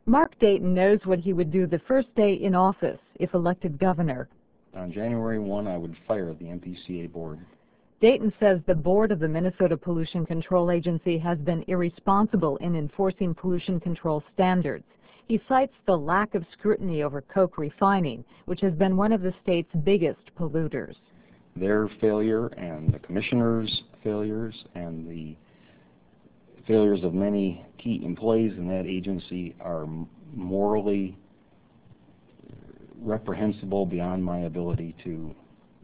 Mark Dayton knows what he would do the first day in office if elected governor. On January 1, I would fire the MPCA board. Dayton says the board of the Minnesota Pollution Control Agency has been irresponsible in enforcing pollution control standards. He cites the lack of scrutiny over coke refining, which has been one of the state's biggest polluters. Their failure and the commissioner's failures and the failures of many key employees in that agency are morally reprehensible beyond my ability to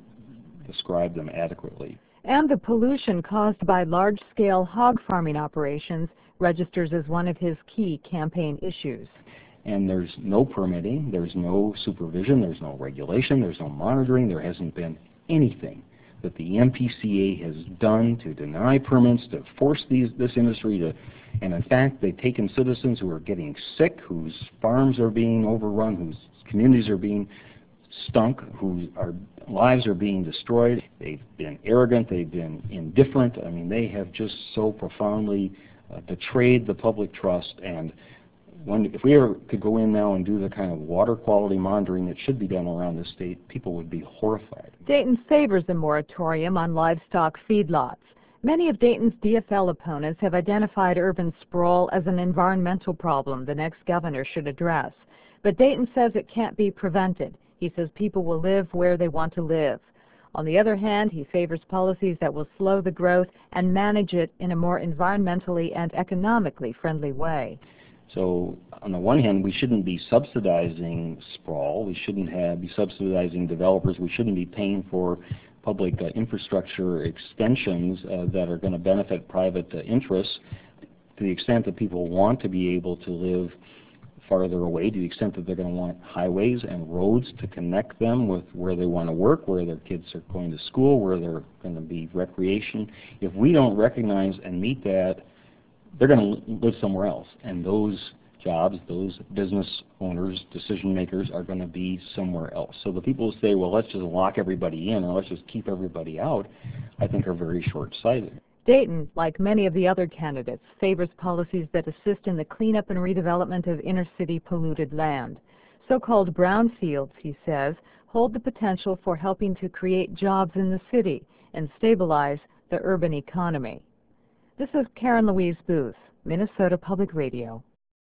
describe them adequately. And the pollution caused by large-scale hog farming operations registers as one of his key campaign issues. And there's no permitting, there's no supervision, there's no regulation, there's no monitoring, there hasn't been anything that the MPCA has done to deny permits, to force this industry to, and in fact they've taken citizens who are getting sick, whose farms are being overrun, whose communities are being stunk, whose lives are being destroyed. They've been arrogant, they've been indifferent. I mean, they have just so profoundly betrayed the public trust. And if we ever could go in now and do the kind of water quality monitoring that should be done around the state, people would be horrified. Dayton favors a moratorium on livestock feedlots. Many of Dayton's DFL opponents have identified urban sprawl as an environmental problem the next governor should address. But Dayton says it can't be prevented. He says people will live where they want to live. On the other hand, he favors policies that will slow the growth and manage it in a more environmentally and economically friendly way. So on the one hand, we shouldn't be subsidizing sprawl. We shouldn't be subsidizing developers. We shouldn't be paying for public infrastructure extensions that are going to benefit private interests. To the extent that people want to be able to live farther away, to the extent that they're going to want highways and roads to connect them with where they want to work, where their kids are going to school, where they're going to be recreation. If we don't recognize and meet that, they're going to live somewhere else. And those jobs, those business owners, decision makers are going to be somewhere else. So the people who say, well, let's just lock everybody in or let's just keep everybody out, I think are very short-sighted. Dayton, like many of the other candidates, favors policies that assist in the cleanup and redevelopment of inner-city polluted land. So-called brownfields, he says, hold the potential for helping to create jobs in the city and stabilize the urban economy. This is Karen Louise Booth, Minnesota Public Radio.